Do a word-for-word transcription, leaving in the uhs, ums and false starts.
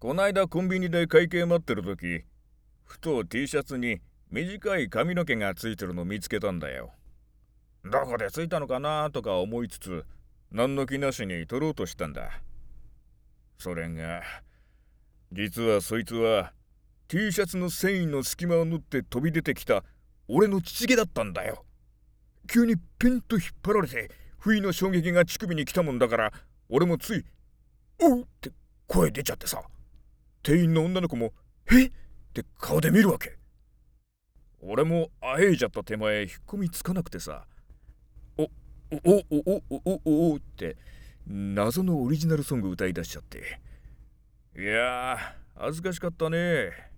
こないだコンビニで会計待ってる時、ふと T シャツに短い髪の毛がついてるの見つけたんだよ。どこでついたのかなとか思いつつ、何の気なしに取ろうとしたんだ。それが、実はそいつは T シャツの繊維の隙間を縫って飛び出てきた俺の乳毛だったんだよ。急にピンと引っ張られて、不意の衝撃が乳首に来たもんだから、俺もつい、おうって声出ちゃってさ。店員の女の子も、えって顔で見るわけ。俺もあえいじゃった手前、引っ込みつかなくてさ。お、お、お、お、お、お、おって、謎のオリジナルソング歌い出しちゃって。いやー、恥ずかしかったね。